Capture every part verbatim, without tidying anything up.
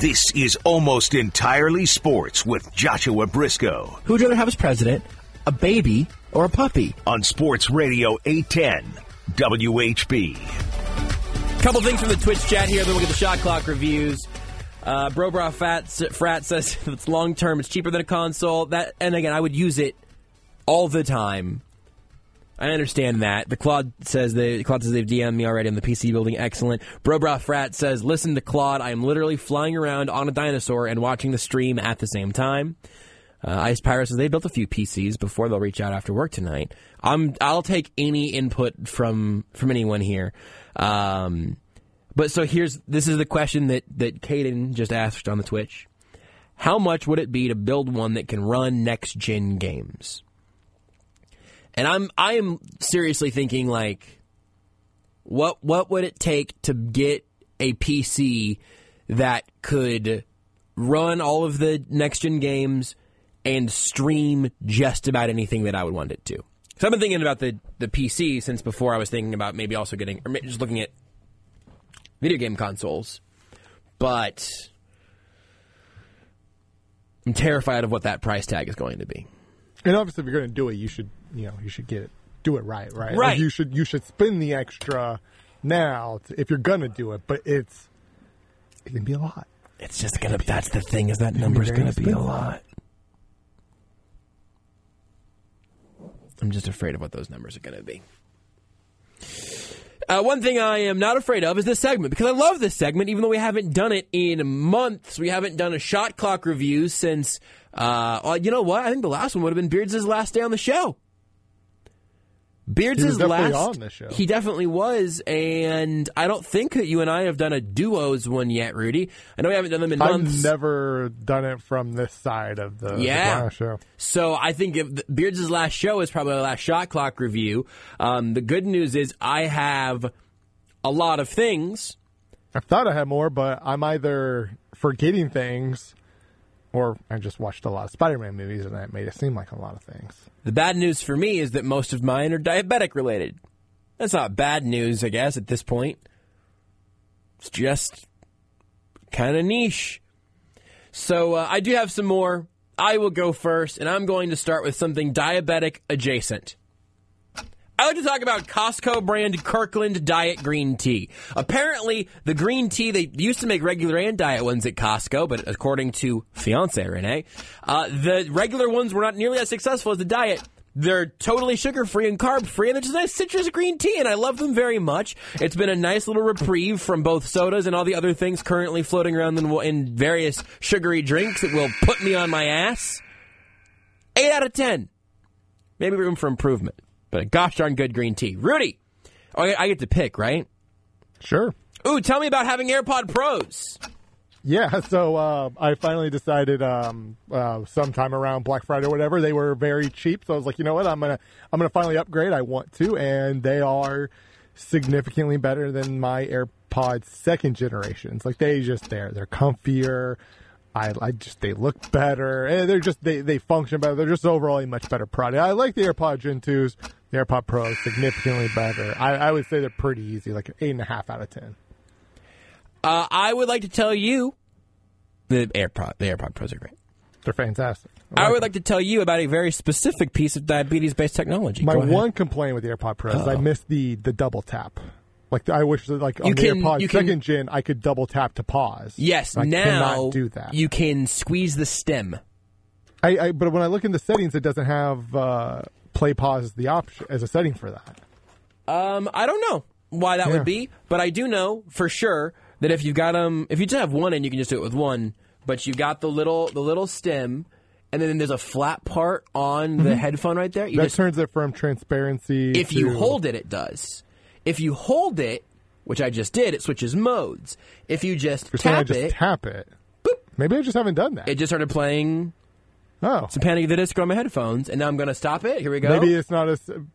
This is Almost Entirely Sports with Joshua Briscoe. Who would you rather have as president, a baby or a puppy? On Sports Radio eight ten, W H B. Couple things from the Twitch chat here, then we'll get the shot clock reviews. Uh, Bro Bra Fat, Frat says if it's long term, it's cheaper than a console. That, and again, I would use it all the time. I understand that. The Claude says they Claude says they've D M'd me already on the P C building. Excellent. Bro Bra Frat says, listen to Claude. I am literally flying around on a dinosaur and watching the stream at the same time. Uh, Ice Pirate says they built a few P Cs before they'll reach out after work tonight. I'm I'll take any input from from anyone here. Um, but so here's this is the question that that Caden just asked on the Twitch. How much would it be to build one that can run next gen games? And I'm I am seriously thinking, like, what what would it take to get a P C that could run all of the next-gen games and stream just about anything that I would want it to? So I've been thinking about the, the P C since before I was thinking about maybe also getting, or just looking at video game consoles. But I'm terrified of what that price tag is going to be. And obviously, if you're going to do it, you should, you know, you should get it, do it right, right? Right. Like you should, you should spend the extra now to, if you're going to do it. But it's, it can be a lot. It's just going to. That's the thing, is that number's going to be a lot. I'm just afraid of what those numbers are going to be. Uh, one thing I am not afraid of is this segment, because I love this segment, even though we haven't done it in months. We haven't done a shot clock review since. Uh, well, you know what? I think the last one would have been Beards' last day on the show. Beards' he was definitely last. on the show. He definitely was, and I don't think that you and I have done a duos one yet, Rudy. I know we haven't done them in months. I've never done it from this side of the, yeah. the last show. So I think if the, Beards' last show is probably the last shot clock review. Um, the good news is I have a lot of things. I thought I had more, but I'm either forgetting things, or I just watched a lot of Spider-Man movies, and that made it seem like a lot of things. The bad news for me is that most of mine are diabetic related. That's not bad news, I guess, at this point. It's just kind of niche. So uh, I do have some more. I will go first, and I'm going to start with something diabetic adjacent. I like to talk about Costco brand Kirkland Diet Green Tea. Apparently, the green tea, they used to make regular and diet ones at Costco, but according to fiance Renee, uh, the regular ones were not nearly as successful as the diet. They're totally sugar-free and carb-free, and they're just nice citrus green tea, and I love them very much. It's been a nice little reprieve from both sodas and all the other things currently floating around in, in various sugary drinks that will put me on my ass. eight out of ten. Maybe room for improvement. But a gosh darn good green tea. Rudy! Oh, I get to pick, right? Sure. Ooh, tell me about having AirPod Pros. Yeah, so uh, I finally decided um, uh, sometime around Black Friday or whatever, they were very cheap. So I was like, you know what, I'm gonna I'm gonna finally upgrade. I want to, and they are significantly better than my AirPods second generations. Like they just they're they're comfier. I, I just they look better, and they're just they, they function better. They're just overall a much better product. I like the AirPod Gen twos. The AirPod Pro is significantly better. I, I would say they're pretty easy, like an eight and a half out of ten. Uh, I would like to tell you the AirPod the AirPod Pros are great. They're fantastic. I, I like would them. like to tell you about a very specific piece of diabetes-based technology. My Go ahead. one complaint with the AirPod Pro is I missed the the double tap. Like I wish, that, like on You the can- AirPod you can- second gen, I could double tap to pause. Yes, I now cannot do that. you can squeeze the stem. I, I but when I look in the settings, it doesn't have uh, play pause as the option as a setting for that. Um, I don't know why that Yeah. would be, but I do know for sure that if you've got um, if you just have one, and you can just do it with one, but you got the little the little stem, and then there's a flat part on the headphone right there. You That just, turns it from transparency. if to, you hold it, it does. If you hold it, which I just did, it switches modes. If you just you're saying I tap just it, tap it. Boop. Maybe I just haven't done that. it just started playing oh, some Panic at the Disco on my headphones, and now I'm going to stop it. Here we go. maybe it's not as.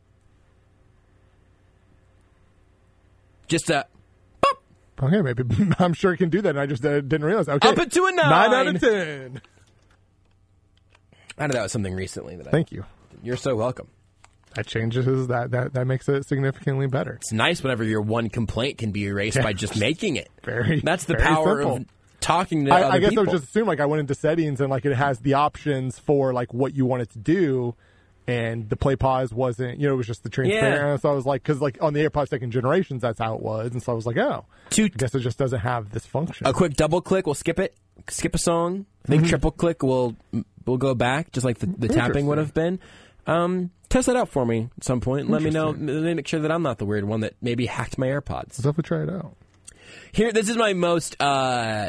Just a Okay, maybe I'm sure it can do that, and I just uh, didn't realize. Okay, up it to a nine. nine out of ten. I know that was something recently that I. Thank you. You're so welcome. That changes that. That that makes it significantly better. It's nice whenever your one complaint can be erased Yeah. by just making it. Very. That's the very power simple. of talking to I, other I guess people. I would just assume like I went into settings and like it has the options for like what you want it to do, and the play pause wasn't, you know, it was just the transparent. Yeah. So I was like, because like on the AirPods second generations, that's how it was, and so I was like, oh, Two, I guess it just doesn't have this function. a quick double click will skip it, skip a song. I think Mm-hmm. triple click will will go back, just like the, the tapping would have been. Um, test that out for me at some point. And let me know. Let me make sure that I'm not the weird one that maybe hacked my AirPods. Let's have to try it out. Here, this is my most uh,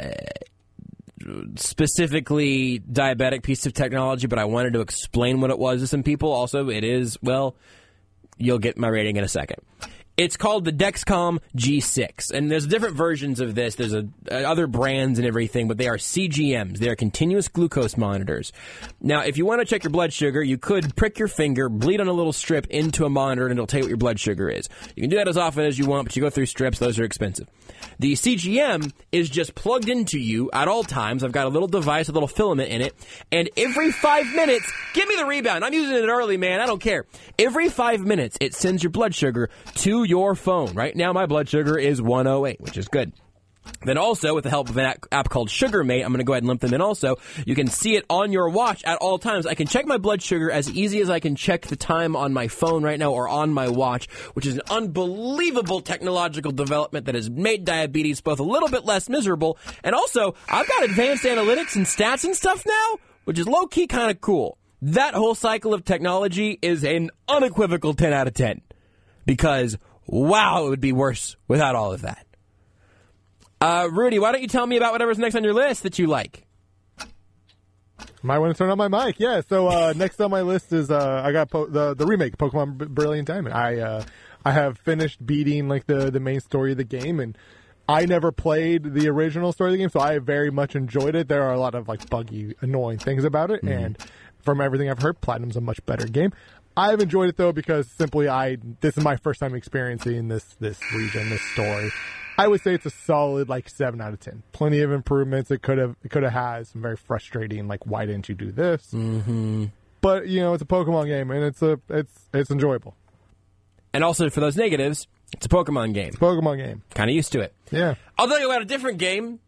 specifically diabetic piece of technology, but I wanted to explain what it was to some people. Also, it is, well, you'll get my rating in a second. It's called the Dexcom G six, and there's different versions of this. There's a, uh, other brands and everything, but they are C G Ms. They are continuous glucose monitors. Now, if you want to check your blood sugar, you could prick your finger, bleed on a little strip into a monitor, and it'll tell you what your blood sugar is. You can do that as often as you want, but you go through strips. Those are expensive. The C G M is just plugged into you at all times. I've got a little device, a little filament in it, and every five minutes, give me the rebound. I'm using it early, man. I don't care. Every five minutes, it sends your blood sugar to your phone. Right now, my blood sugar is one oh eight, which is good. Then also, with the help of an app, app called SugarMate, I'm going to go ahead and limp them in also. You can see it on your watch at all times. I can check my blood sugar as easy as I can check the time on my phone right now or on my watch, which is an unbelievable technological development that has made diabetes both a little bit less miserable, and also, I've got advanced analytics and stats and stuff now, which is low-key kind of cool. That whole cycle of technology is an unequivocal ten out of ten. Because, wow, it would be worse without all of that. Uh, Rudy, why don't you tell me about whatever's next on your list that you like? Might want to turn on my mic. Yeah. So uh, next on my list is uh, I got po- the the remake Pokemon B- Brilliant Diamond. I uh, I have finished beating like the the main story of the game, and I never played the original story of the game, so I very much enjoyed it. There are a lot of like buggy, annoying things about it, mm-hmm. and from everything I've heard, Platinum's a much better game. I've enjoyed it though because simply I this is my first time experiencing this this region, this story. I would say it's a solid like seven out of ten. Plenty of improvements. It could have it could have had some very frustrating like why didn't you do this? Mm-hmm. But you know it's a Pokemon game and it's a it's it's enjoyable. And also for those negatives, it's a Pokemon game. It's a Pokemon game. Kind of used to it. Yeah. I'll tell you about a different game.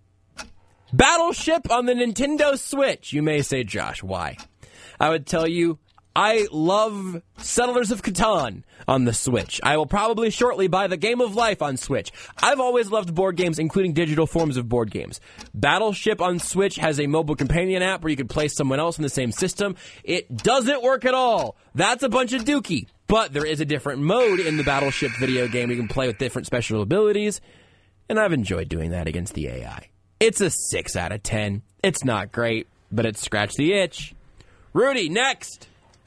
Battleship on the Nintendo Switch. You may say, Josh, why? I would tell you, I love Settlers of Catan on the Switch. I will probably shortly buy the Game of Life on Switch. I've always loved board games, including digital forms of board games. Battleship on Switch has a mobile companion app where you can play someone else in the same system. It doesn't work at all. That's a bunch of dookie. But there is a different mode in the Battleship video game. You can play with different special abilities. And I've enjoyed doing that against the A I. It's a six out of ten. It's not great, but it's scratched the itch. Rudy, next.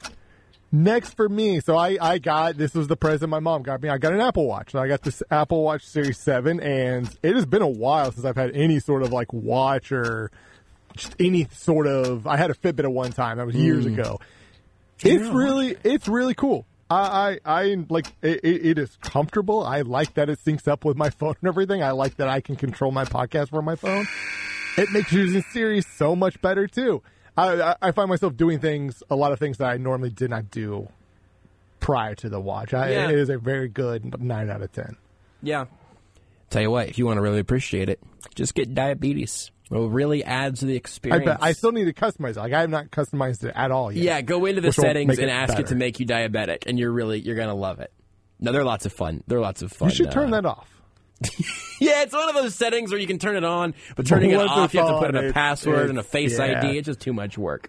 Next for me, so I, I got, this was the present my mom got me, I got an Apple Watch. So I got this Apple Watch Series seven, and it has been a while since I've had any sort of like watch or just any sort of, I had a Fitbit at one time, that was years mm. ago. It's yeah. really, it's really cool. I, I, I like, it, it is comfortable. I like that it syncs up with my phone and everything. I like that I can control my podcast from my phone. It makes using Siri so much better too. I, I find myself doing things, a lot of things that I normally did not do prior to the watch. I, yeah. It is a very good nine out of ten. Yeah. Tell you what, if you want to really appreciate it, just get diabetes. It will really add to the experience. I bet. I still need to customize it. Like I have not customized it at all yet. Yeah, go into the settings and ask better. it to make you diabetic, and you're really you're gonna love it. No, they're lots of fun. They're lots of fun. You should turn uh, that off. Yeah, it's one of those settings where you can turn it on, but turning it off, you have to put in a password and a face yeah. I D. It's just too much work.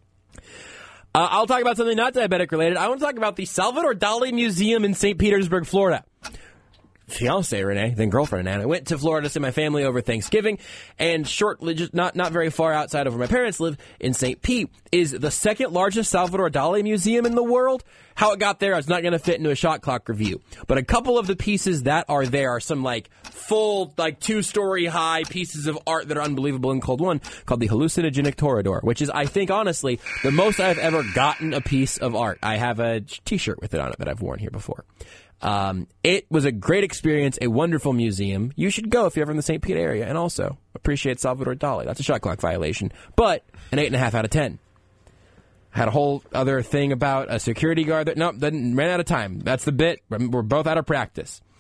Uh, I'll talk about something not diabetic related. I want to talk about the Salvador Dali Museum in Saint Petersburg, Florida. Fiance Renee, then girlfriend Anna, went to Florida to see my family over Thanksgiving, and shortly, just not not very far outside of where my parents live in Saint Pete, is the second largest Salvador Dali museum in the world. How it got there, it's not going to fit into a shot clock review, but a couple of the pieces that are there are some like full, like two-story high pieces of art that are unbelievable, and called one called the Hallucinogenic Toreador, which is, I think, honestly, the most I've ever gotten a piece of art. I have a T-shirt with it on it that I've worn here before. Um, it was a great experience, a wonderful museum. You should go if you're ever in the Saint Pete area, and also appreciate Salvador Dali. That's a shot clock violation, but an eight and a half out of ten. Had a whole other thing about a security guard that, nope, didn't, ran out of time. That's the bit. We're both out of practice.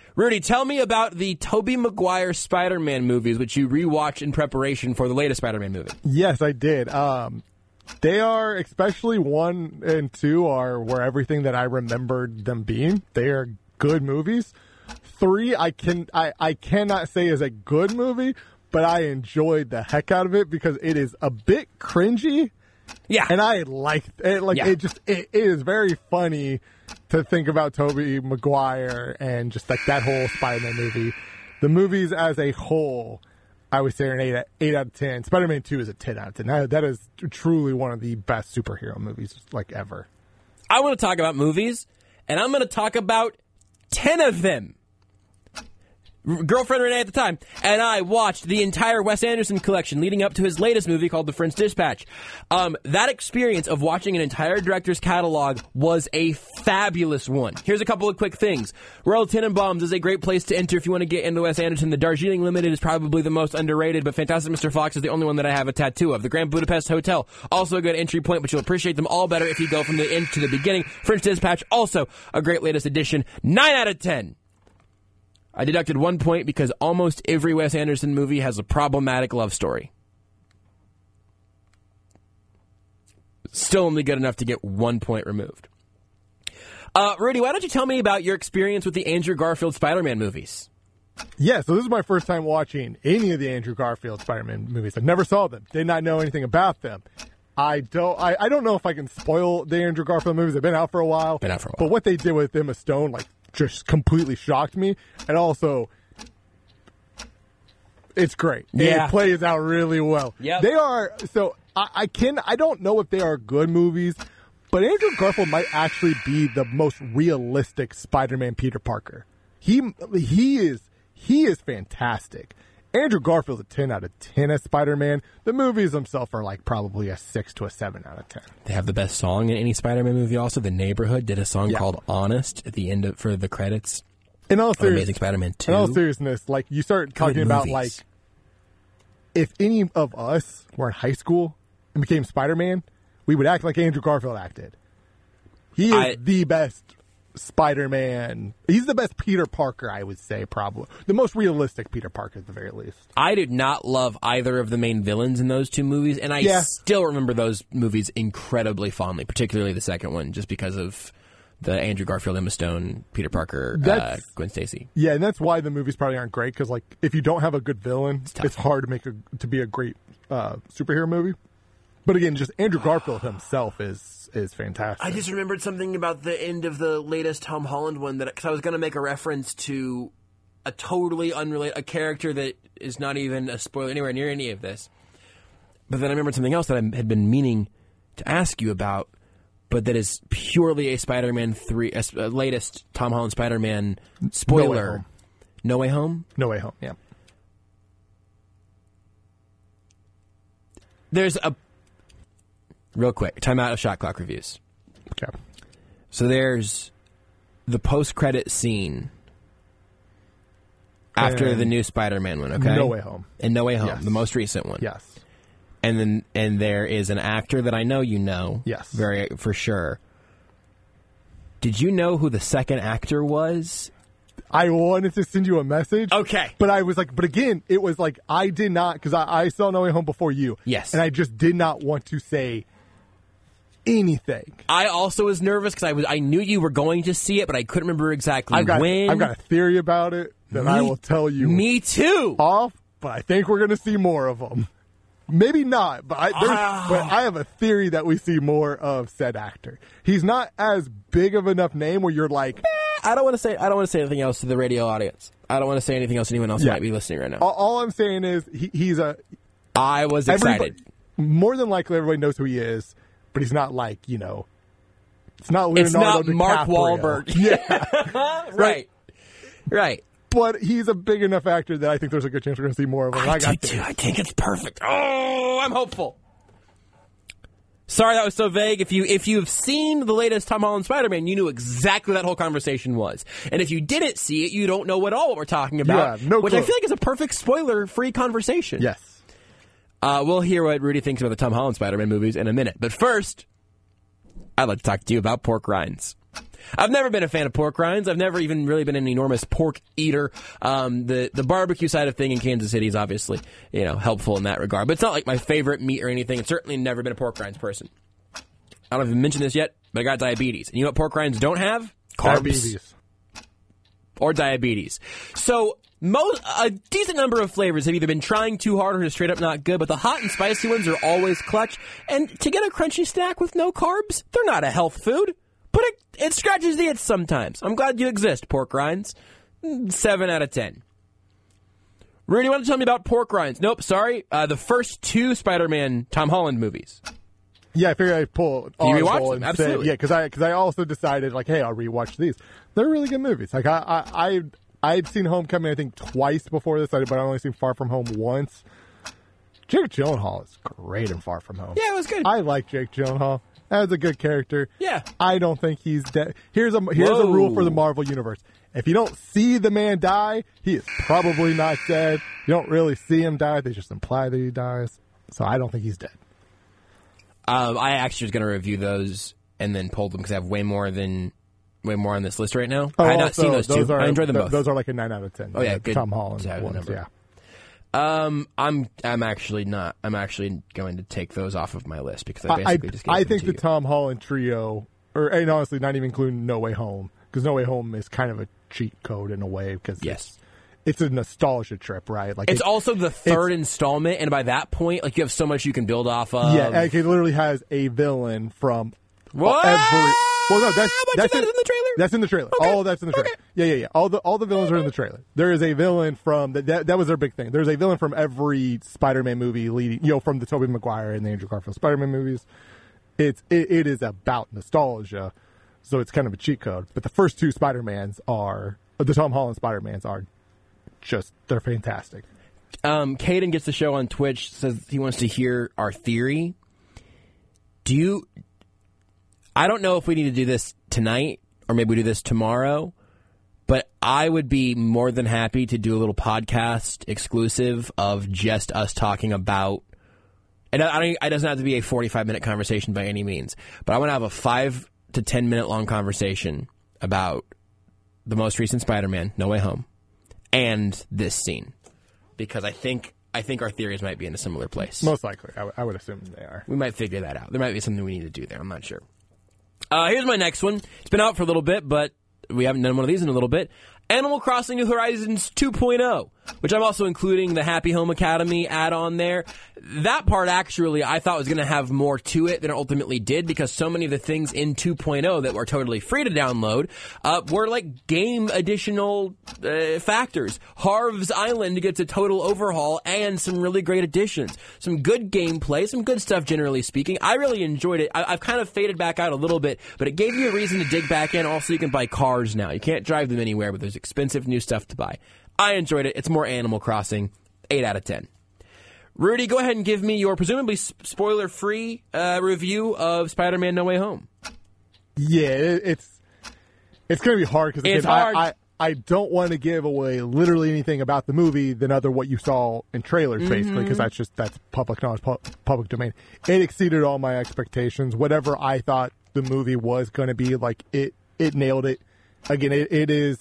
Rudy, tell me about the Tobey Maguire Spider-Man movies, which you rewatched in preparation for the latest Spider-Man movie. Yes, I did. Um, they are, especially one and two, are where everything that I remembered them being. They are good movies. Three, I can I, I cannot say is a good movie, but I enjoyed the heck out of it because it is a bit cringy. Yeah, and I like it. Like yeah. it just it, it is very funny to think about Tobey Maguire and just like that whole Spider-Man movie. The movies as a whole, I would say an eight eight out of ten. Spider-Man two is a ten out of ten. That, that is truly one of the best superhero movies like ever. I want to talk about movies, and I'm going to talk about ten of them. Girlfriend Renee at the time and I watched the entire Wes Anderson collection leading up to his latest movie called The French Dispatch. Um, that experience of watching an entire director's catalog was a fabulous one. Here's a couple of quick things. Royal Tenenbaums is a great place to enter if you want to get into Wes Anderson. The Darjeeling Limited is probably the most underrated, but Fantastic Mister Fox is the only one that I have a tattoo of. The Grand Budapest Hotel, also a good entry point, but you'll appreciate them all better if you go from the end to the beginning. French Dispatch, also a great latest addition. nine out of ten. I deducted one point because almost every Wes Anderson movie has a problematic love story. Still only good enough to get one point removed. Uh, Rudy, why don't you tell me about your experience with the Andrew Garfield Spider-Man movies? Yeah, so this is my first time watching any of the Andrew Garfield Spider-Man movies. I never saw them. Did not know anything about them. I don't I, I don't know if I can spoil the Andrew Garfield movies. They've been out for a while. Been out for a while. But what they did with Emma Stone, like, just completely shocked me. And also, it's great. Yeah. It plays out really well. Yep. They are, so I, I can, I don't know if they are good movies, but Andrew Garfield might actually be the most realistic Spider-Man Peter Parker. He, he is, he is fantastic. Andrew Garfield's a ten out of ten as Spider-Man. The movies themselves are like probably a six to a seven out of ten. They have the best song in any Spider-Man movie also. The Neighborhood did a song Yeah. called Honest at the end of, for the credits. In all, Oh, serious, Amazing Spider-Man two. in all seriousness, like you start talking Good about movies. like if any of us were in high school and became Spider-Man, we would act like Andrew Garfield acted. He is I- the best Spider-Man. He's the best Peter Parker, I would say, probably. The most realistic Peter Parker, at the very least. I did not love either of the main villains in those two movies, and I Yeah. still remember those movies incredibly fondly, particularly the second one, just because of the Andrew Garfield, Emma Stone, Peter Parker, uh, That's- Gwen Stacy. Yeah, and that's why the movies probably aren't great, because like if you don't have a good villain, it's, tough. hard to make a to be a great uh, superhero movie. But again, just Andrew Garfield himself is is fantastic. I just remembered something about the end of the latest Tom Holland one, that because I was going to make a reference to a totally unrelated, a character that is not even a spoiler anywhere near any of this. But then I remembered something else that I had been meaning to ask you about, but that is purely a Spider-Man three, a, a latest Tom Holland Spider-Man spoiler. No Way Home? No Way Home, yeah. There's a... Real quick, time out of Shot Clock Reviews. Okay. So there's the post-credit scene after And the new Spider-Man one, okay? No Way Home. And No Way Home, Yes. the most recent one. Yes. And then and there is an actor that I know you know. Yes. Very for sure. Did you know who the second actor was? I wanted to send you a message. Okay. But I was like, but again, it was like, I did not, because I, I saw No Way Home before you. Yes. And I just did not want to say anything. I also was nervous because I was I knew you were going to see it, but I couldn't remember exactly I've got, when. I've got a theory about it that I Me- will tell you Me too. off, but I think we're going to see more of them. Maybe not, but I, there's, Ah. but I have a theory that we see more of said actor. He's not as big of enough name where you're like, I don't want to say I don't want to say anything else to the radio audience. I don't want to say anything else to anyone else Yeah. who might be listening right now. all, all I'm saying is he, he's a, I was excited. everybody, more than likely everybody knows who he is, but he's not like, you know, it's not It's Leonardo not Mark DiCaprio. Wahlberg. Yeah. right. Right. But he's a big enough actor that I think there's a good chance we're going to see more of him. I, I do got too. this. I think it's perfect. Oh, I'm hopeful. Sorry that was so vague. If you if you've seen the latest Tom Holland Spider-Man, you knew exactly what that whole conversation was. And if you didn't see it, you don't know at all what we're talking about. Yeah, no which I clue. feel like is a perfect spoiler-free conversation. Yes. Uh, we'll hear what Rudy thinks about the Tom Holland Spider-Man movies in a minute. But first, I'd like to talk to you about pork rinds. I've never been a fan of pork rinds. I've never even really been an enormous pork eater. Um, the the barbecue side of thing in Kansas City is obviously, you know, helpful in that regard. But it's not like my favorite meat or anything. It's certainly never been a pork rinds person. I don't know if I've mentioned this yet, but I got diabetes. And you know what pork rinds don't have? Carbs. Diabetes. Or diabetes. So most a decent number of flavors have either been trying too hard or just straight up not good, but the hot and spicy ones are always clutch. And to get a crunchy snack with no carbs, they're not a health food. But it, it scratches the itch sometimes. I'm glad you exist, pork rinds. Seven out of ten. Rudy, you want to tell me about pork rinds? Nope, sorry. Uh, the first two Spider-Man Tom Holland movies. Yeah, I figured I'd pull. You rewatch them? And Absolutely. say, yeah, because I because I also decided like, hey, I'll rewatch these. They're really good movies. Like I I I I'd seen Homecoming I think twice before this, but I've only seen Far From Home once. Jake Gyllenhaal is great in Far From Home. Yeah, it was good. I like Jake Gyllenhaal. That's a good character. Yeah. I don't think he's dead. Here's a here's Whoa. a rule for the Marvel Universe. If you don't see the man die, he is probably not dead. You don't really see him die. They just imply that he dies. So I don't think he's dead. Um, I actually was going to review those and then pull them because I have way more than way more on this list right now. Oh, I had not also, seen those, those two. are, I enjoyed them th- both. Those are like a nine out of ten. Oh yeah, the good. Tom Holland So ones. number. Yeah. Um, I'm I'm actually not. I'm actually going to take those off of my list because I I, basically I, just gave I them think to the you. Tom Holland trio, or and honestly, not even including No Way Home, because No Way Home is kind of a cheat code in a way because Yes. it's, it's a nostalgia trip, right? Like It's it- also the third installment, and by that point, like you have so much you can build off of. yeah, like, it literally has a villain from What? every. Well, no, that's How much that's of that is in the trailer? That's in the trailer. Okay. All of that's in the trailer. Okay. Yeah, yeah, yeah. All the all the villains are in the trailer. There is a villain from that. That, that was their big thing. There's a villain from every Spider-Man movie leading, you know, from the Tobey Maguire and the Andrew Garfield Spider-Man movies. It's it, it is about nostalgia, so it's kind of a cheat code. But the first two Spider-Mans are the Tom Holland Spider-Mans are just they're fantastic. Um, Caden gets the show on Twitch. Says he wants to hear our theory. Do you? I don't know if we need to do this tonight or maybe we do this tomorrow, but I would be more than happy to do a little podcast exclusive of just us talking about. And I don't, it doesn't have to be a forty-five minute conversation by any means, but I want to have a five to ten minute long conversation about the most recent Spider-Man, No Way Home, and this scene, because I think I think our theories might be in a similar place. Most likely, I, w- I would assume they are. We might figure that out. There might be something we need to do there. I'm not sure. Uh, here's my next one. It's been out for a little bit, but we haven't done one of these in a little bit. Animal Crossing New Horizons two point oh, which I'm also including the Happy Home Academy add-on there. That part, actually, I thought was going to have more to it than it ultimately did, because so many of the things in two point oh that were totally free to download uh, were like game additional uh, factors. Harv's Island gets a total overhaul and some really great additions. Some good gameplay, some good stuff generally speaking. I really enjoyed it. I- I've kind of faded back out a little bit, but it gave you a reason to dig back in. Also, you can buy cars now. You can't drive them anywhere, but there's expensive new stuff to buy. I enjoyed it. It's more Animal Crossing. eight out of ten. Rudy, go ahead and give me your presumably spoiler-free uh, review of Spider-Man No Way Home. Yeah, it, it's it's going to be hard because It's hard. I, I I don't want to give away literally anything about the movie than other what you saw in trailers, Mm-hmm. basically, because that's just that's public knowledge, pu- public domain. It exceeded all my expectations. Whatever I thought the movie was going to be, like it it nailed it. Again, it, it is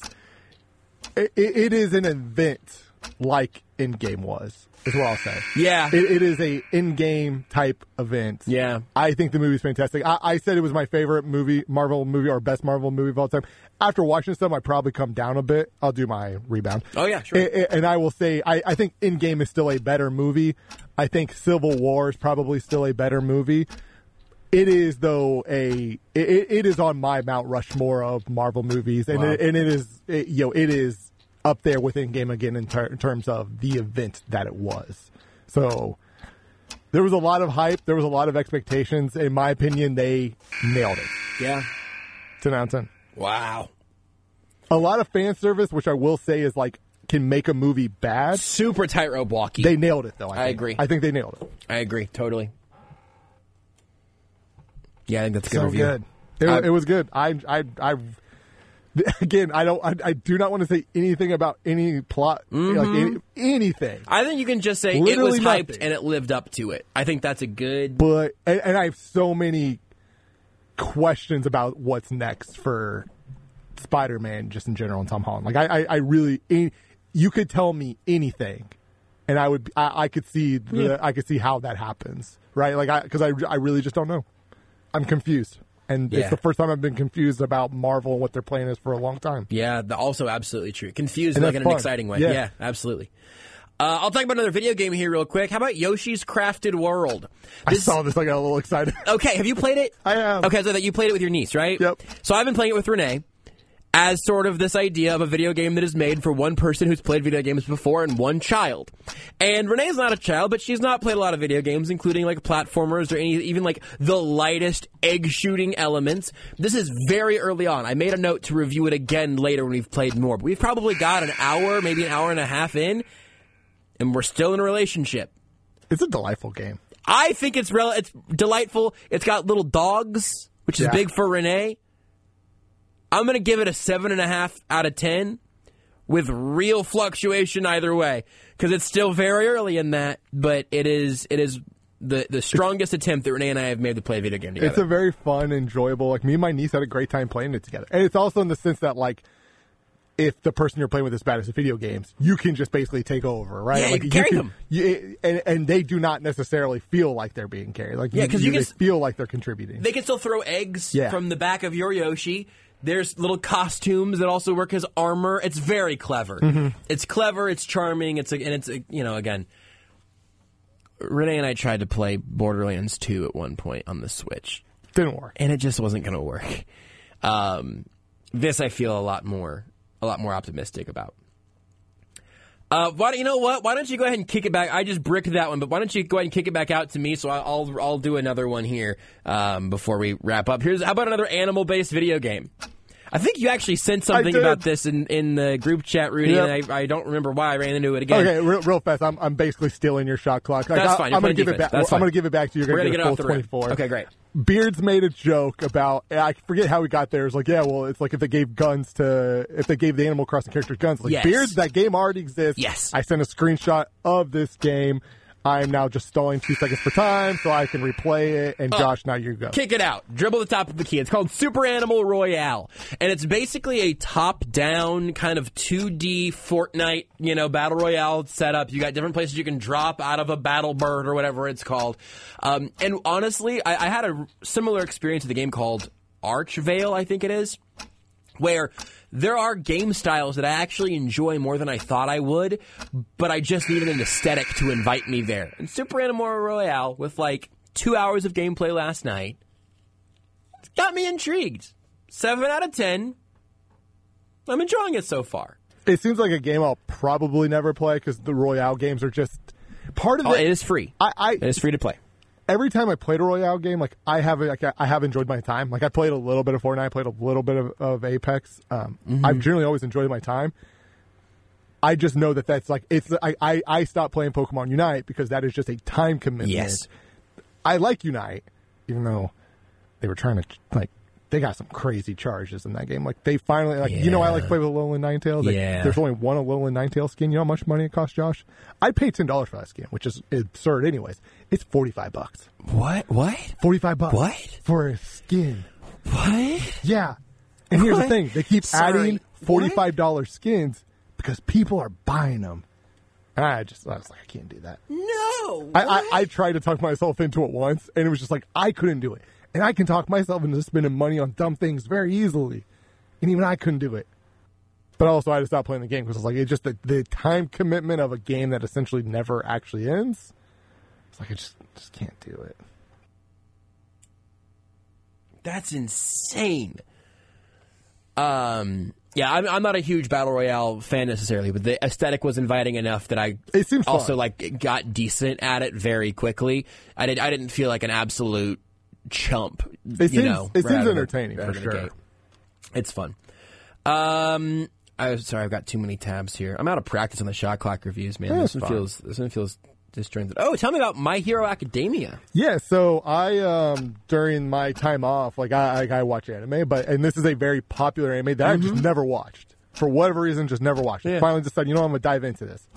it, it is an event like Endgame was. Is what I'll say. Yeah. It, it is a in-game type event. Yeah. I think the movie's fantastic. I, I said it was my favorite movie, Marvel movie, or best Marvel movie of all time. After watching some, I probably come down a bit. I'll do my rebound. Oh, yeah, sure. A- a- And I will say, I, I think Endgame is still a better movie. I think Civil War is probably still a better movie. It is, though, a it, it is on my Mount Rushmore of Marvel movies, and Wow. it, and it is it, you know it is up there with Endgame again in, ter- in terms of the event that it was. So there was a lot of hype. There was a lot of expectations. In my opinion, they nailed it. Yeah. ten out of ten. Wow. A lot of fan service, which I will say is like can make a movie bad. Super tightrope walkie. They nailed it, though. I, I think. agree. I think they nailed it. I agree. Totally. Yeah, I think that's a good So review. good. It, I- it was good. I, I, I, again, I don't, I, I do not want to say anything about any plot, like any, anything. I think you can just say Literally it was hyped nothing. and it lived up to it. I think that's a good. But and, and I have so many questions about what's next for Spider-Man just in general and Tom Holland. Like I, I, I really, you could tell me anything, and I would, I, I could see, the, Yeah. I could see how that happens, right? Like I, because I, I really just don't know. I'm confused, and Yeah. it's the first time I've been confused about Marvel and what their plan is for a long time. Yeah, the, also absolutely true. Confused, And like that's in an fun. exciting way. Yeah. Yeah, absolutely. Uh, I'll talk about another video game here real quick. How about Yoshi's Crafted World? I saw this, I got a little excited. Okay, have you played it? I have. Okay, so that you played it with your niece, right? Yep. So I've been playing it with Renee as sort of this idea of a video game that is made for one person who's played video games before and one child. And Renee's not a child, but she's not played a lot of video games, including like platformers or any, even like the lightest egg shooting elements. This is very early on. I made a note to review it again later when we've played more, but we've probably got an hour, maybe an hour and a half in, and we're still in a relationship. It's a delightful game. I think it's rel- it's delightful. It's got little dogs, which is Yeah. big for Renee. I'm going to give it a seven and a half out of ten with real fluctuation either way, because it's still very early in that, but it is it is the, the strongest attempt that Renee and I have made to play a video game together. It's a very fun, enjoyable, like me and my niece had a great time playing it together. And it's also in the sense that like, if the person you're playing with is bad at video games, you can just basically take over, right? Yeah, like you can carry can, them. You, and, and they do not necessarily feel like they're being carried. Like, Yeah, 'cause you they can- feel like they're contributing. They can still throw eggs Yeah. from the back of your Yoshi. There's little costumes that also work as armor. It's very clever. Mm-hmm. It's clever. It's charming. It's a, and it's a, you know again. Renee and I tried to play Borderlands two at one point on the Switch, Didn't work. and it just wasn't going to work. Um, this I feel a lot more a lot more optimistic about. Uh, why don't you know what? Why don't you go ahead and kick it back? I just bricked that one, but why don't you go ahead and kick it back out to me? So I'll I'll do another one here um, before we wrap up. Here's how about another animal based video game? I think you actually sent something did. about this in, in the group chat, Rudy, Yep. and I, I don't remember why I ran into it again. Okay, real, real fast. I'm I'm basically stealing your shot clock. Like, That's I, fine. You're I'm gonna playing give it defense. back. That's I'm fine. gonna give it back to you. You're We're gonna gonna get get a off full the rip. twenty-four. Okay, great. Beards made a joke about. I forget how we got there. It's like, yeah, well, it's like if they gave guns to, if they gave the Animal Crossing characters guns. Like Yes. Beards, that game already exists. Yes. I sent a screenshot of this game. I'm now just stalling two seconds per time so I can replay it. And Josh, now you go. Kick it out. Dribble the top of the key. It's called Super Animal Royale. And it's basically a top-down kind of two D Fortnite, you know, battle royale setup. You got different places you can drop out of a battle bird or whatever it's called. Um, and honestly, I, I had a similar experience with a game called Archvale, I think it is, where there are game styles that I actually enjoy more than I thought I would, but I just needed an aesthetic to invite me there. And Super Animal Royale, with like two hours of gameplay last night, it's got me intrigued. Seven out of ten. I'm enjoying it so far. It seems like a game I'll probably never play because the Royale games are just part of Oh, it. it is free. I, I It is free to play. every time I played a Royale game, like I have, like I have enjoyed my time. Like I played a little bit of Fortnite, I played a little bit of, of Apex. Um, Mm-hmm. I've generally always enjoyed my time. I just know that that's like it's. I, I I stopped playing Pokemon Unite because that is just a time commitment. Yes. I like Unite, even though they were trying to like they got some crazy charges in that game. Like they finally like you know I like to play with Alolan Ninetales. Like, Yeah. There's only one Alolan Ninetales skin. You know how much money it costs, Josh? I paid ten dollars for that skin, which is absurd. Anyways, it's forty five bucks. What? What? Forty five bucks. What? For a skin? What? Yeah. And here's What? the thing: they keep Sorry. adding forty five dollar skins because people are buying them. And I just I was like, I can't do that. No. I, I, I tried to talk myself into it once, and it was just like I couldn't do it. And I can talk myself into spending money on dumb things very easily, and even I couldn't do it. But also, I had to stop playing the game because I was like, it's just the, the time commitment of a game that essentially never actually ends. It's like I just just can't do it. That's insane. Um, yeah, I'm, I'm not a huge Battle Royale fan necessarily, but the aesthetic was inviting enough that I It seems also fun. like got decent at it very quickly. I did. I didn't feel like an absolute chump. It you seems know, it right seems out of the- entertaining out for of the sure. gate. It's fun. Um, I'm sorry, I've got too many tabs here. I'm out of practice on the shot clock reviews, man. Yeah, this it's one fine. feels this one feels disjointed. Oh, tell me about My Hero Academia. Yeah, so I um during my time off, like I like I watch anime, but and this is a very popular anime that I just never watched for whatever reason, just never watched. it. Yeah. Finally decided, you know, what, I'm gonna dive into this.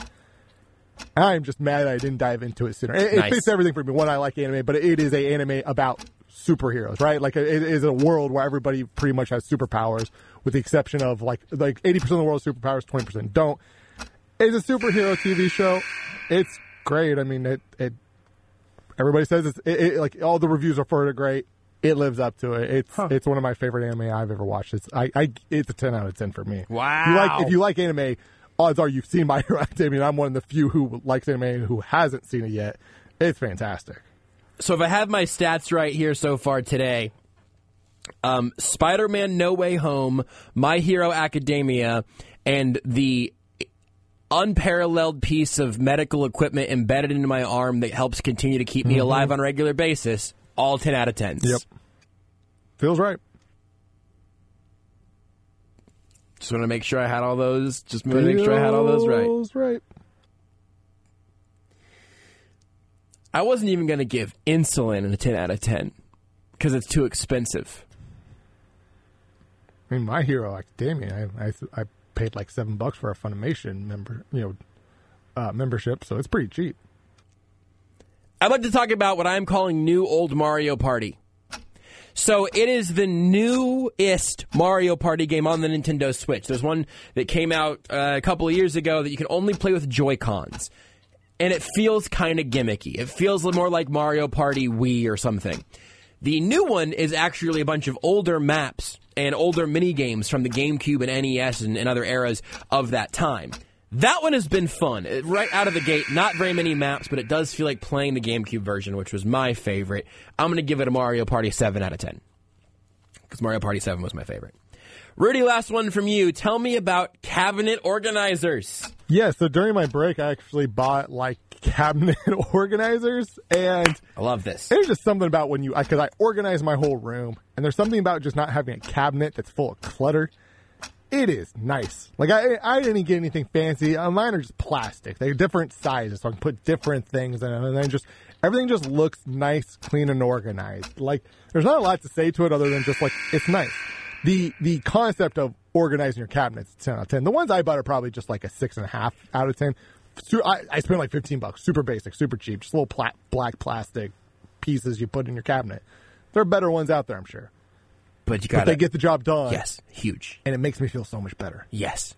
I'm just mad I didn't dive into it sooner. It, Nice. it fits everything for me. One, I like anime, but it is a anime about superheroes, right? Like it is a world where everybody pretty much has superpowers, with the exception of like like eighty percent of the world's superpowers, twenty percent don't. It's a superhero T V show. It's great. I mean, it. it everybody says it's it, it, like all the reviews are for it great. It lives up to it. It's huh. it's one of my favorite anime I've ever watched. It's I, I it's a ten out of ten for me. Wow. If you like if you like anime, odds are you've seen My Hero Academia. I'm one of the few who likes anime and who hasn't seen it yet. It's fantastic. So if I have my stats right here so far today, um, Spider-Man No Way Home, My Hero Academia, and the unparalleled piece of medical equipment embedded into my arm that helps continue to keep me mm-hmm. alive on a regular basis, all ten out of tens. Yep. Feels right. Just want to make sure I had all those. Just want to make sure I had all those right. Feels right. I wasn't even going to give insulin a ten out of ten because it's too expensive. I mean, My Hero Academia, I, I, I paid like seven bucks for a Funimation member, you know, uh, membership, so it's pretty cheap. I'd like to talk about what I'm calling New Old Mario Party. So it is the newest Mario Party game on the Nintendo Switch. There's one that came out uh, a couple of years ago that you can only play with Joy-Cons. And it feels kind of gimmicky. It feels more like Mario Party Wii or something. The new one is actually a bunch of older maps and older mini-games from the GameCube and N E S and, and other eras of that time. That one has been fun. It, right out of the gate, not very many maps, but it does feel like playing the GameCube version, which was my favorite. I'm going to give it a Mario Party seven out of ten. Because Mario Party seven was my favorite. Rudy, last one from you. Tell me about cabinet organizers. Yeah, so during my break, I actually bought, like, cabinet organizers, and I love this. There's just something about when you, because I, I organize my whole room, and there's something about just not having a cabinet that's full of clutter. It is nice. Like, I I didn't get anything fancy. Uh, mine are just plastic. They're different sizes, so I can put different things in them, and then just, everything just looks nice, clean, and organized. Like, there's not a lot to say to it other than just, like, it's nice. The the concept of organizing your cabinets, ten out of ten. The ones I bought are probably just like a six and a half out of ten. So I, I spent like fifteen bucks. Super basic, super cheap. Just little pla- black plastic pieces you put in your cabinet. There are better ones out there, I'm sure. But you got But they get the job done. Yes, huge. And it makes me feel so much better. Yes.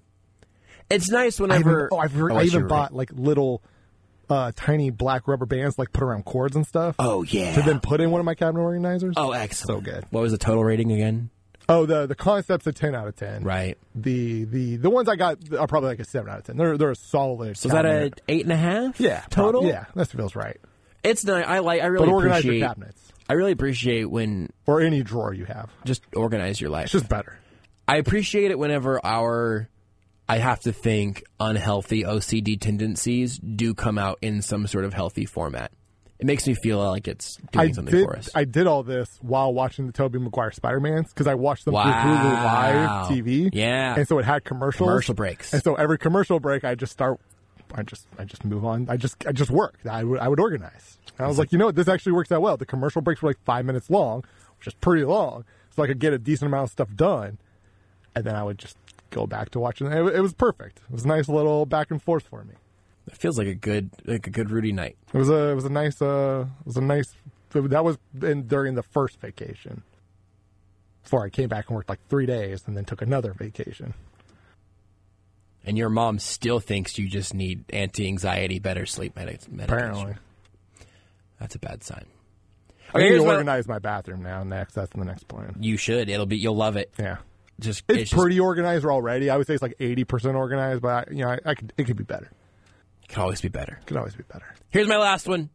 It's nice whenever... I even, oh, I've, I even bought like little uh, tiny black rubber bands, like put around cords and stuff. Oh, yeah. To then put in one of my cabinet organizers. Oh, excellent. So good. What was the total rating again? Oh, the the concept's a ten out of ten. Right. The the the ones I got are probably like a seven out of ten. They're they're a solid. So is that a eight and a half? Yeah. Total? Probably, yeah, that feels right. It's nice. I like. I really but organize appreciate. your cabinets. I really appreciate when or any drawer you have. Just organize your life. It's just better. I appreciate it whenever our, I have to think, unhealthy O C D tendencies do come out in some sort of healthy format. It makes me feel like it's doing I something did, for us. I did all this while watching the Tobey Maguire Spider-Mans because I watched them wow. through Hulu Live T V. Yeah. And so it had commercials. Commercial breaks. And so every commercial break, I just start, I just I just move on. I just I just work. I would, I would organize. And I was like, you know what? This actually works out well. The commercial breaks were like five minutes long, which is pretty long. So I could get a decent amount of stuff done. And then I would just go back to watching. It, it was perfect. It was a nice little back and forth for me. It feels like a good, like a good Rudy night. It was a, it was a nice, uh, it was a nice. That was in, during the first vacation. Before I came back and worked like three days, and then took another vacation. And your mom still thinks you just need anti-anxiety, better sleep medication. Apparently, that's a bad sign. Okay, I need to organize my... my bathroom now. Next, that's the next plan. You should. It'll be. You'll love it. Yeah. Just it's, it's pretty just... organized already. I would say it's like eighty percent organized, but I, you know, I, I could. It could be better. It could always be better. Could always be better. Here's my last one.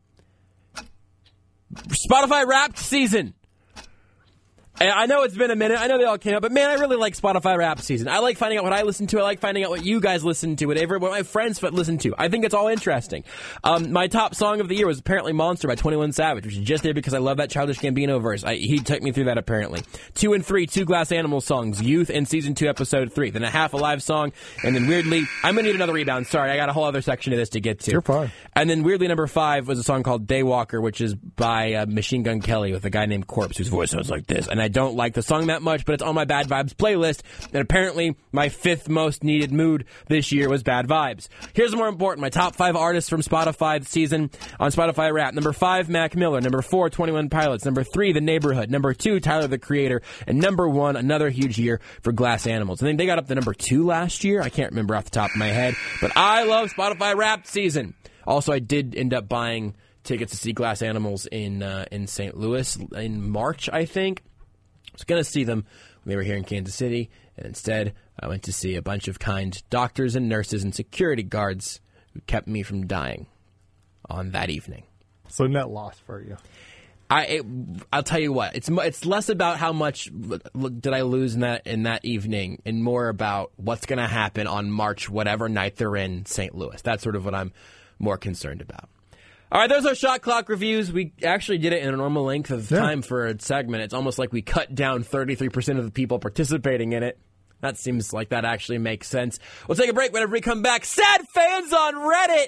Spotify Wrapped season. I know it's been a minute. I know they all came out, but man, I really like Spotify Wrapped season. I like finding out what I listen to. I like finding out what you guys listen to, whatever what my friends listen to. I think it's all interesting. Um, my top song of the year was apparently Monster by twenty-one Savage, which is just there because I love that Childish Gambino verse. I, he took me through that apparently. Two and three, Two Glass Animals songs, Youth and Season two, Episode three. Then a Half Alive song, and then weirdly, I'm going to need another rebound. Sorry, I got a whole other section of this to get to. You're fine. And then weirdly, number five was a song called Daywalker, which is by uh, Machine Gun Kelly with a guy named Corpse, whose voice sounds like this. And I don't like the song that much, but it's on my Bad Vibes playlist. And apparently, my fifth most needed mood this year was Bad Vibes. Here's more important. My top five artists from Spotify this season on Spotify Rap. Number five, Mac Miller. Number four, twenty-one Pilots. Number three, The Neighborhood. Number two, Tyler, the Creator. And number one, another huge year for Glass Animals. I think they got up to number two last year. I can't remember off the top of my head. But I love Spotify Rap season. Also, I did end up buying tickets to see Glass Animals in uh, in Saint Louis in March, I think. I was going to see them when they were here in Kansas City, and instead I went to see a bunch of kind doctors and nurses and security guards who kept me from dying on that evening. So net loss for you. I it, I'll tell you what, it's it's less about how much did I lose in that in that evening, and more about what's going to happen on March, whatever night they're in Saint Louis. That's sort of what I'm more concerned about. All right, those are shot clock reviews. We actually did it in a normal length of time yeah. for a segment. It's almost like we cut down thirty-three percent of the people participating in it. That seems like that actually makes sense. We'll take a break. Whenever we come back, sad fans on Reddit.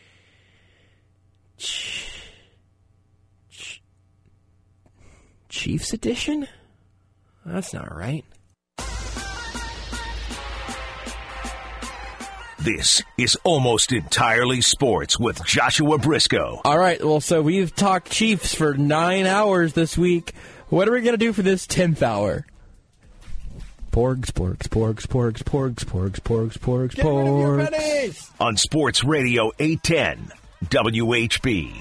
Chiefs edition? That's not right. This is Almost Entirely Sports with Joshua Briscoe. All right, well, so we've talked Chiefs for nine hours this week. What are we going to do for this tenth hour? Porgs, porgs, porgs, porgs, porgs, porgs, porgs, porgs, Get rid of your pennies! On Sports Radio eight ten, W H B.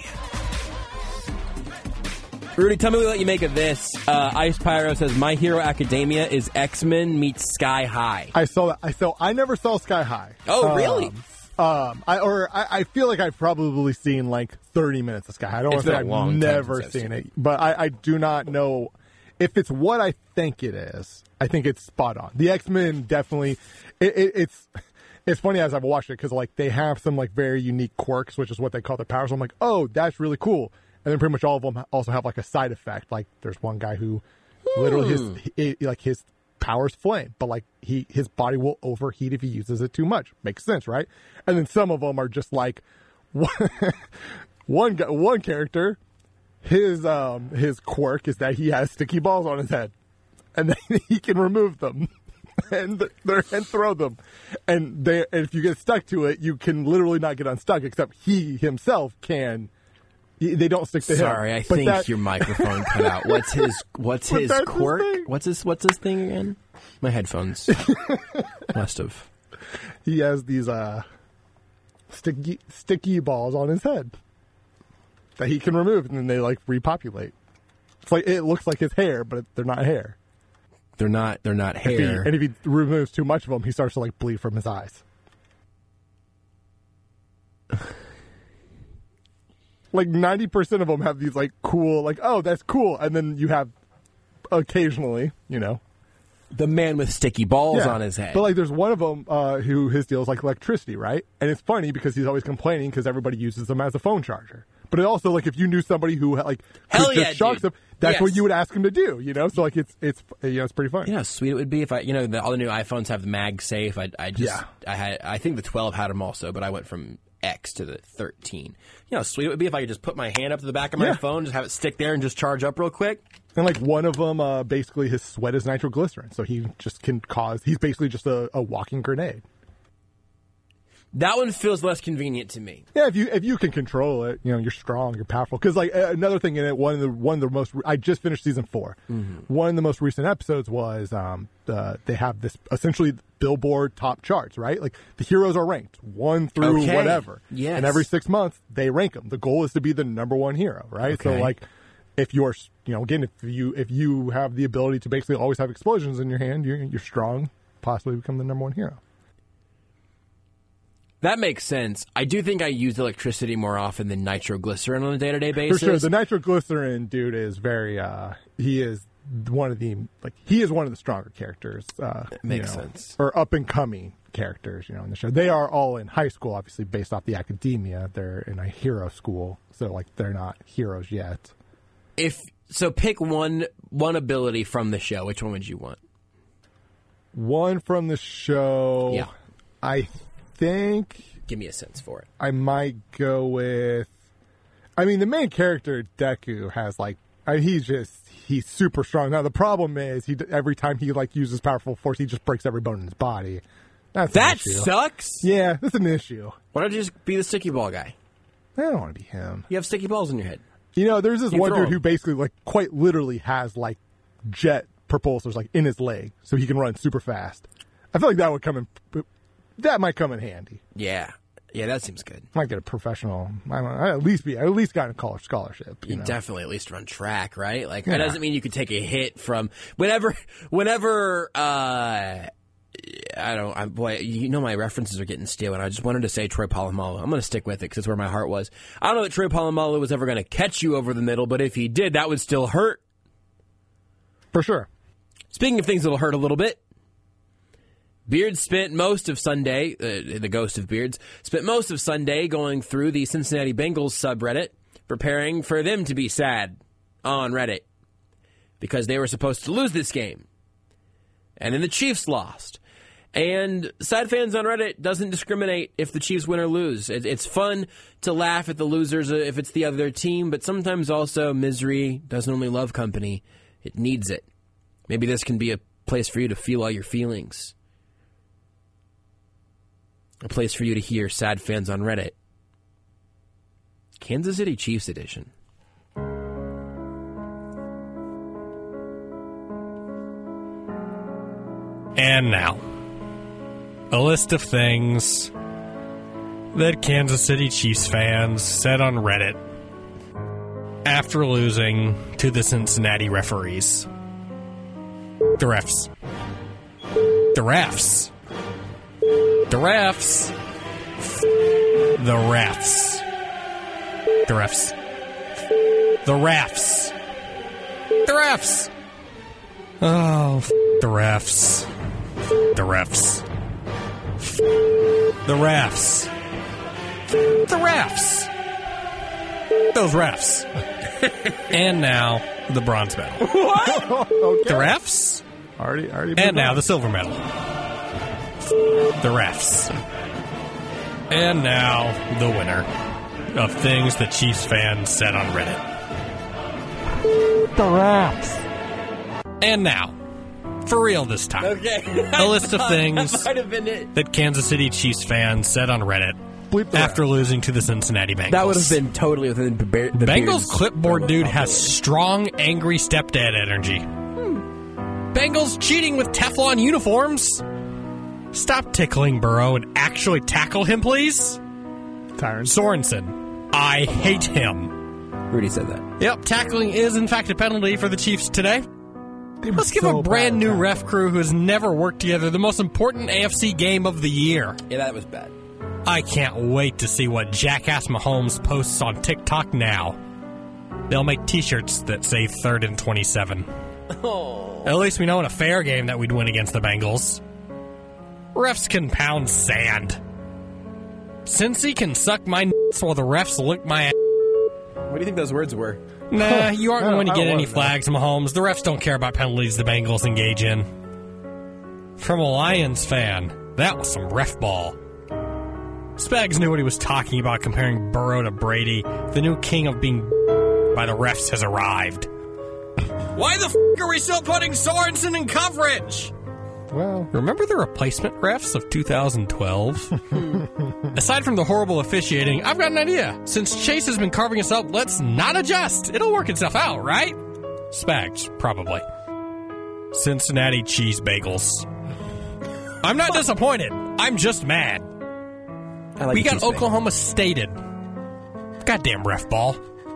Rudy, tell me what you make of this. Uh, Ice Pyro says, My Hero Academia is X-Men meets Sky High. I saw that. I saw. I never saw Sky High. Oh, really? Um, um I or I, I feel like I've probably seen like thirty minutes of Sky High. I don't want to say I've never seen it, but I, I do not know if it's what I think it is. I think it's spot on. The X-Men definitely. It, it, it's. It's funny as I've watched it because like they have some like very unique quirks, which is what they call their powers. I'm like, oh, that's really cool. And then pretty much all of them also have like a side effect. Like there's one guy who Ooh. literally his he, like his powers flame, but like he his body will overheat if he uses it too much. Makes sense, right? And then some of them are just like one one, guy, one character. His um his quirk is that he has sticky balls on his head, and then he can remove them and and throw them. And they and if you get stuck to it, you can literally not get unstuck. Except he himself can. They don't stick to him. Sorry, I think that, your microphone cut out. What's his What's his quirk? His what's his What's his thing again? My headphones must have. He has these uh, sticky sticky balls on his head that he can remove, and then they like repopulate. It's like it looks like his hair, but they're not hair. They're not. They're not hair. If he, and if he removes too much of them, he starts to like bleed from his eyes. Like ninety percent of them have these like cool, like, oh, that's cool. And then you have occasionally, you know. The man with sticky balls yeah. on his head. But like there's one of them uh, who his deal is like electricity, right? And it's funny because he's always complaining because everybody uses them as a phone charger. But it also, like, if you knew somebody who like Hell just yeah, shocks dude. them, that's yes. what you would ask him to do, you know? So like it's, it's you know, it's pretty funny. You know how sweet it would be if I, you know, the, all the new iPhones have the MagSafe. I, I just, yeah. I had, I think the twelve had them also, but I went from X to the thirteen. You know how sweet it would be if I could just put my hand up to the back of my yeah. phone, just have it stick there and just charge up real quick. And like one of them, uh, basically his sweat is nitroglycerin, so he just can cause. He's basically just a, a walking grenade. That one feels less convenient to me. Yeah, if you if you can control it, you know, you're strong, you're powerful. Because like another thing in it, one of the one of the most I just finished season four. Mm-hmm. One of the most recent episodes was um, uh, they have this essentially Billboard top charts, right? Like the heroes are ranked one through okay. whatever, yes. and every six months they rank them. The goal is to be the number one hero, right? Okay. So like if you're, you know, again, if you if you have the ability to basically always have explosions in your hand, you're you're strong, possibly become the number one hero. That makes sense. I do think I use electricity more often than nitroglycerin on a day-to-day basis. For sure, the nitroglycerin dude is very. Uh, he is one of the like he is one of the stronger characters. Uh, that makes you know, sense. Or up and coming characters, you know, in the show. They are all in high school, obviously based off the academia. They're in a hero school, so like they're not heroes yet. If so, pick one one ability from the show. Which one would you want? One from the show. Yeah, I. think give me a sense for it. I might go with I mean the main character Deku has like I, he's just he's super strong. Now the problem is he every time he like uses powerful force, he just breaks every bone in his body. That's an That issue. sucks. Yeah, that's an issue. Why don't you just be the sticky ball guy? I don't want to be him. You have sticky balls in your head. You know, there's this You one throw dude him. who basically, like, quite literally has, like, jet propulsors, like, in his leg, so he can run super fast. I feel like that would come in, that might come in handy. Yeah. Yeah, that seems good. Might get a professional, I don't know, I'd at least be, I at least got a college scholarship. You You know? definitely at least run track, right? Like, Yeah. that doesn't mean you could take a hit from whenever, whenever, uh, I don't, I, boy, you know my references are getting stale, and I just wanted to say Troy Polamalu. I'm going to stick with it because it's where my heart was. I don't know that Troy Polamalu was ever going to catch you over the middle, but if he did, that would still hurt. For sure. Speaking of things that'll hurt a little bit, Beards spent most of Sunday, uh, the ghost of Beards, spent most of Sunday going through the Cincinnati Bengals subreddit, preparing for them to be sad on Reddit because they were supposed to lose this game. And then the Chiefs lost. And sad fans on Reddit doesn't discriminate if the Chiefs win or lose. It, it's fun to laugh at the losers if it's the other team, but sometimes also misery doesn't only love company, it needs it. Maybe this can be a place for you to feel all your feelings. A place for you to hear sad fans on Reddit. Kansas City Chiefs edition. And now, a list of things that Kansas City Chiefs fans said on Reddit after losing to the Cincinnati referees. The refs. The refs. The refs. The refs. The refs. The refs. The refs. Oh, f- the refs. The refs. The refs. The refs. Those refs. And now, the bronze medal. Okay. The refs. Already, already. And now, the silver medal. The refs. And now, the winner of things that Chiefs fans said on Reddit. The refs. And now, for real this time, Okay. a list of things That might have been it. that Kansas City Chiefs fans said on Reddit Bleep the after refs. losing to the Cincinnati Bengals. That would have been totally within the, bear, the Bengals Beards' clipboard dude realm. has strong, angry stepdad energy. Bengals cheating with Teflon uniforms. Stop tickling Burrow and actually tackle him, please. Tyron. Sorensen. I hate him. Rudy said that. Yep, tackling is in fact a penalty for the Chiefs today. They were Let's give so a brand bad new at ref crew who has never worked together the most important A F C game of the year. Yeah, that was bad. I can't wait to see what Jackass Mahomes posts on TikTok now. They'll make t-shirts that say third and twenty-seven. Oh. At least we know in a fair game that we'd win against the Bengals. Refs can pound sand. Cincy can suck my nuts while the refs lick my ass. What do you think those words were? Nah, you aren't I don't- going to I get don't any wanna know. flags, Mahomes. The refs don't care about penalties the Bengals engage in. From a Lions fan, that was some ref ball. Spags knew what he was talking about comparing Burrow to Brady. The new king of being by the refs has arrived. Why the f*** are we still putting Sorensen in coverage? Well, Remember the replacement refs of two thousand twelve? Aside from the horrible officiating, I've got an idea. Since Chase has been carving us up, let's not adjust. It'll work itself out, right? Spags, probably. Cincinnati cheese bagels. I'm not disappointed. I'm just mad. I like We the got Chiefs fan. Oklahoma stated. Goddamn ref ball.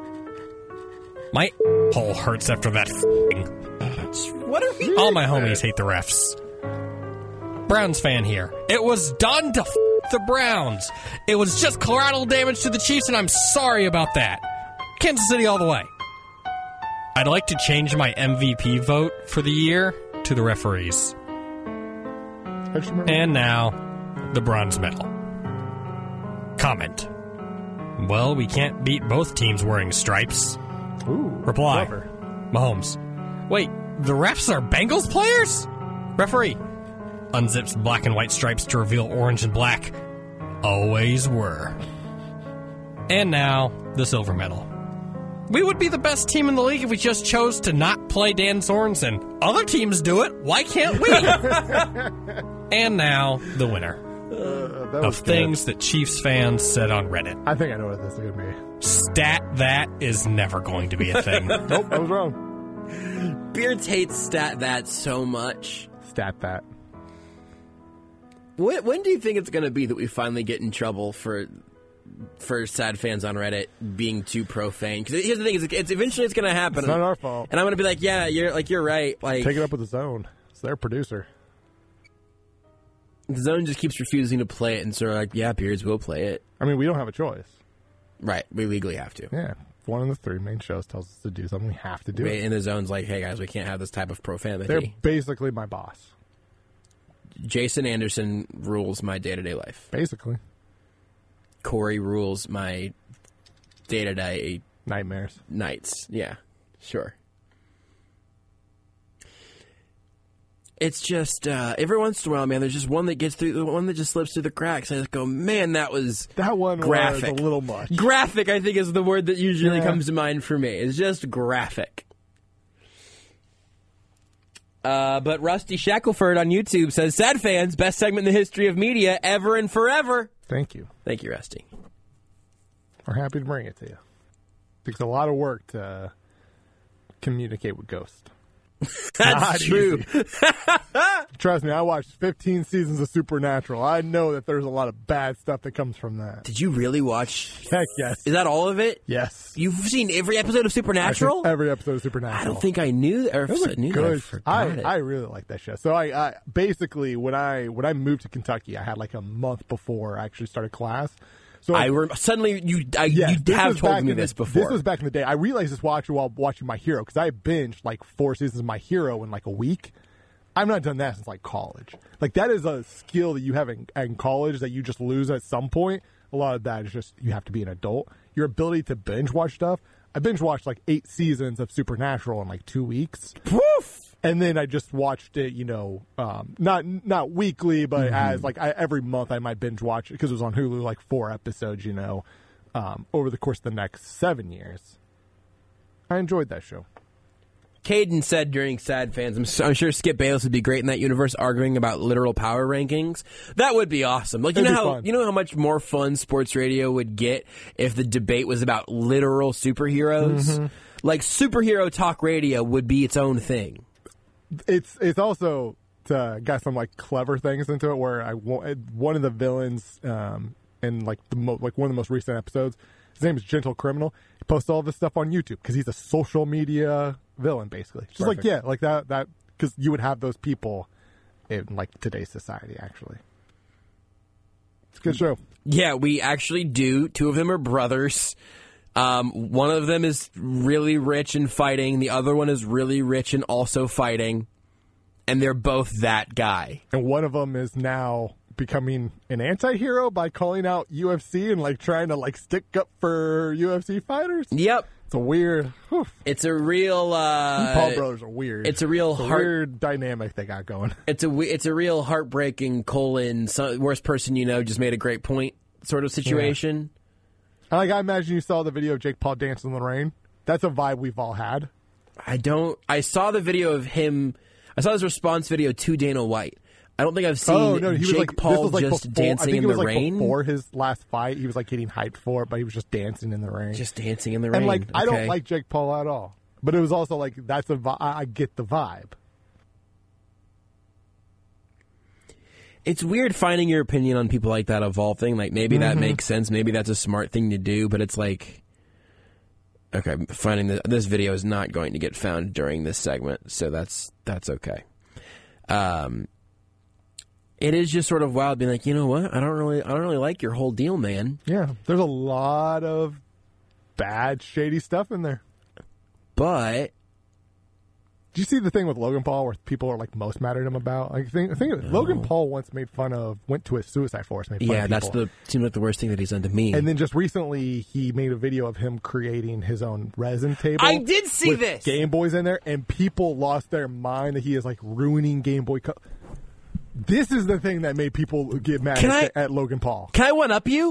My hole hurts after that f***ing. What are we All my homies hate the refs. Browns fan here. It was done to f- the Browns. It was just collateral damage to the Chiefs, and I'm sorry about that. Kansas City all the way. I'd like to change my M V P vote for the year to the referees. I just remember- And now, the bronze medal. Comment. Well, we can't beat both teams wearing stripes. Ooh, Reply. clever. Mahomes. Wait, the refs are Bengals players? Referee. Unzips black and white stripes to reveal orange and black. Always were. And now, the silver medal. We would be the best team in the league if we just chose to not play Dan Sorensen. Other teams do it. Why can't we? And now, the winner Uh, that was of good. things that Chiefs fans said on Reddit. I think I know what this is going to be. Stat that is never going to be a thing. Nope, I was wrong. Beards hates stat that so much. Stat that. When, when do you think it's going to be that we finally get in trouble for for sad fans on Reddit being too profane? Because here's the thing: it's, it's eventually it's going to happen. It's not our fault. And I'm going to be like, yeah, you're like you're right. Like Take it up with the Zone. It's their producer. the Zone just keeps refusing to play it, and so we're like, yeah, Beards will play it. I mean, we don't have a choice. Right, we legally have to. Yeah. If one of the three main shows tells us to do something, we have to do it. And the Zone's like, hey guys, we can't have this type of profanity. They're basically my boss. Jason Anderson rules my day-to-day life. Basically. Corey rules my day-to-day Nightmares. nights. Yeah, sure. It's just, uh, every once in a while, man, there's just one that gets through, the one that just slips through the cracks. I just go, man, that was That one graphic. was a little much. Graphic, I think, is the word that usually Yeah. comes to mind for me. It's just graphic. Uh, but Rusty Shackelford on YouTube says, sad fans, best segment in the history of media ever and forever. Thank you. Thank you, Rusty. We're happy to bring it to you. It takes a lot of work to communicate with Ghost. That's Not true. easy. Trust me, I watched fifteen seasons of Supernatural. I know that there's a lot of bad stuff that comes from that. Did you really watch? Heck yes. Is that all of it? Yes. You've seen every episode of I've seen Supernatural? every episode of Supernatural. I don't think I knew or It was if I a knew that. I good. forgot I, it. I really like that show. So I, I basically when I when I moved to Kentucky, I had like a month before I actually started class. So I rem- suddenly you I, Yes, you this have was told back me in the- this before. This was back in the day. I realized this watching while watching My Hero because I binged like four seasons of My Hero in like a week. I've not done that since like college. Like that is a skill that you have in, in college that you just lose at some point. A lot of that is just you have to be an adult. Your ability to binge watch stuff. I binge watched like eight seasons of Supernatural in like two weeks. Poof! And then I just watched it, you know, um, not not weekly, but Mm-hmm. as like I, every month I might binge watch it because it was on Hulu, like four episodes, you know, um, over the course of the next seven years. I enjoyed that show. Caden said during Sad Fans, I'm, so, I'm sure Skip Bayless would be great in that universe, arguing about literal power rankings. That would be awesome. Like you It'd know be how fun. you know how much more fun sports radio would get if the debate was about literal superheroes. Mm-hmm. Like superhero talk radio would be its own thing. It's it's also uh, got some like clever things into it. Where I wa- one of the villains um, in like the mo- like one of the most recent episodes, his name is Gentle Criminal. He posts all this stuff on YouTube because he's a social media villain, basically. Just like Perfect. yeah, like that that because you would have those people in like today's society. Actually, it's a good show. Yeah, we actually do. Two of them are brothers. Um, one of them is really rich and fighting. The other one is really rich and also fighting. And they're both that guy. And one of them is now becoming an anti-hero by calling out U F C and like trying to like stick up for U F C fighters. Yep. It's a weird. Whew. It's a real. Uh, Paul brothers are weird. it's a real It's a heart- weird dynamic they got going. It's a we- it's a real heartbreaking colon. So, worst person you know just made a great point sort of situation. Like I imagine you saw the video of Jake Paul dancing in the rain. That's a vibe we've all had. I don't. I saw the video of him. I saw his response video to Dana White. I don't think I've seen oh no, he Jake was like Paul this was like just before, I dancing think in it was the like rain. Before his last fight, he was like getting hyped for it, but he was just dancing in the rain. Just dancing in the rain. and like I don't Okay. like Jake Paul at all. But it was also like that's a vi- I I get the vibe. It's weird finding your opinion on people like that evolving. Like maybe that Mm-hmm. makes sense. Maybe that's a smart thing to do. But it's like, okay, finding this, this video is not going to get found during this segment, so that's that's okay. Um, it is just sort of wild being like, you know what? I don't really, I don't really like your whole deal, man. Yeah, there's a lot of bad, shady stuff in there. But Did you see the thing with Logan Paul where people are like most mad at him about? Like, I think, I think Logan Paul once made fun of, went to a suicide force, made fun yeah, of that's people. the seems like the worst thing that he's done to me. And then just recently, he made a video of him creating his own resin table. I did see with this! Game Boys in there, and people lost their mind that he is like ruining Game Boy. Co- this is the thing that made people get mad Can at, I- at Logan Paul. Can I one up you?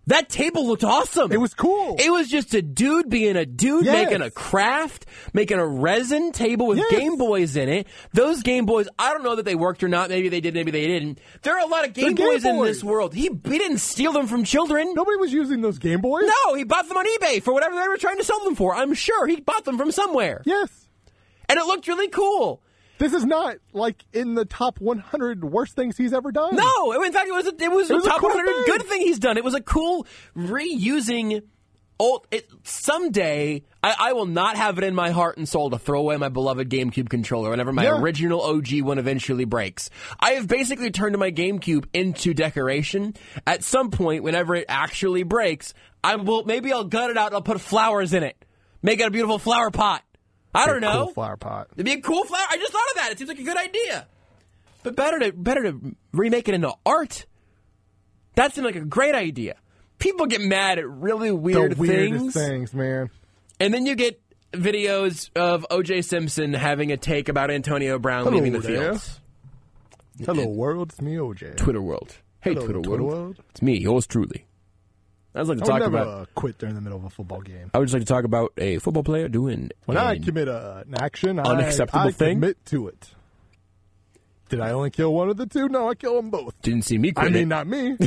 That table looked awesome. It was cool. It was just a dude being a dude, Yes. making a craft, making a resin table with Yes. Game Boys in it. Those Game Boys, I don't know that they worked or not. Maybe they did, maybe they didn't. There are a lot of Game, They're Game Boys in Boys. this world. He, he didn't steal them from children. Nobody was using those Game Boys. No, he bought them on eBay for whatever they were trying to sell them for. I'm sure he bought them from somewhere. Yes. And it looked really cool. This is not like in the top one hundred worst things he's ever done. No, in fact, it was a, it was, It was a a top cool one hundred thing. good thing he's done. It was a cool reusing old. It, someday, I, I will not have it in my heart and soul to throw away my beloved GameCube controller whenever my Yeah. original O G one eventually breaks. I have basically turned my GameCube into decoration. At some point, whenever it actually breaks, I will maybe I'll gut it out and I'll put flowers in it, make it a beautiful flower pot. I don't know. Cool flower pot. It'd be a cool flower. I just thought of that. It seems like a good idea. But better to better to remake it into art. That seemed like a great idea. People get mad at really weird the weirdest things. things, man. And then you get videos of O J Simpson having a take about Antonio Brown Hello leaving the there. fields. Hello, world. It's me, O J. Twitter world. Hey, Hello, Twitter, Twitter world. world. It's me, yours truly. I would like to I talk would never about. uh, quit during the middle of a football game. I would just like to talk about a football player doing When I an commit a, an action, unacceptable I, I thing? commit to it. Did I only kill one of the two? No, I kill them both. Didn't see me I quitting. mean, it. not me.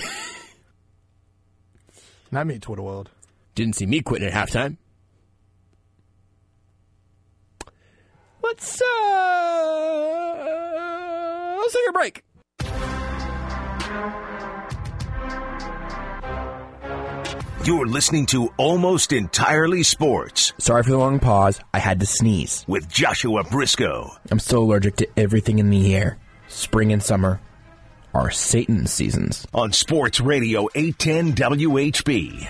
Not me, Twitter world. Didn't see me quitting at halftime. Let's uh, let's take a break. You're listening to Almost Entirely Sports Sorry for the long pause. I had to sneeze. with Joshua Briscoe. I'm still allergic to everything in the air. Spring and summer are Satan's seasons. On Sports Radio eight ten W H B.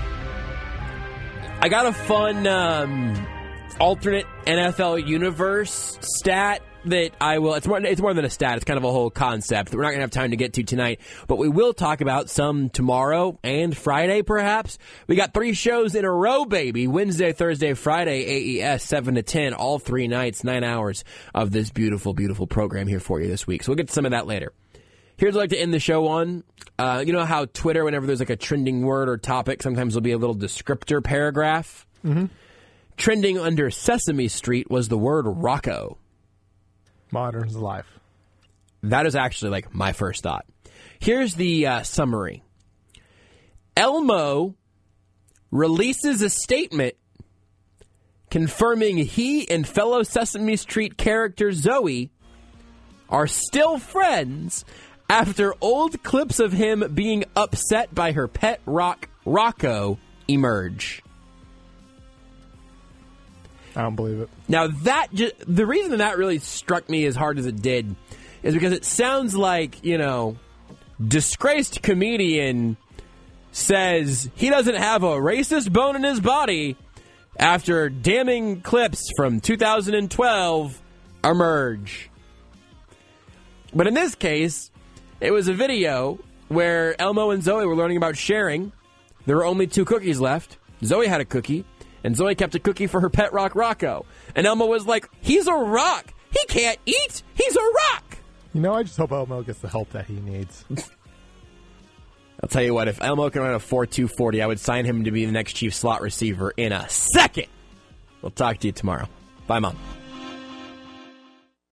I got a fun um, alternate N F L universe stat that I will. It's more. It's more than a stat. It's kind of a whole concept that we're not going to have time to get to tonight. But we will talk about some tomorrow and Friday, perhaps. We got three shows in a row, baby. Wednesday, Thursday, Friday, A E S seven to ten, all three nights, nine hours of this beautiful, beautiful program here for you this week. So we'll get to some of that later. Here's what I'd like to end the show on. Uh, you know how Twitter, whenever there's like a trending word or topic, sometimes there'll be a little descriptor paragraph? Mm-hmm. Trending under Sesame Street was the word Rocco. Modern's life. That is actually like my first thought. Here's the uh, summary. Elmo releases a statement confirming he and fellow Sesame Street character Zoe are still friends after old clips of him being upset by her pet rock, Rocco, emerge. I don't believe it. Now, that ju- the reason that really struck me as hard as it did is because it sounds like, you know, disgraced comedian says he doesn't have a racist bone in his body after damning clips from two thousand twelve emerge. But in this case, it was a video where Elmo and Zoe were learning about sharing. There were only two cookies left. Zoe had a cookie, and Zoe kept a cookie for her pet rock, Rocco. And Elmo was like, he's a rock. He can't eat. He's a rock. You know, I just hope Elmo gets the help that he needs. I'll tell you what, if Elmo can run a four two forty, I would sign him to be the next chief slot receiver in a second. We'll talk to you tomorrow. Bye, Mom.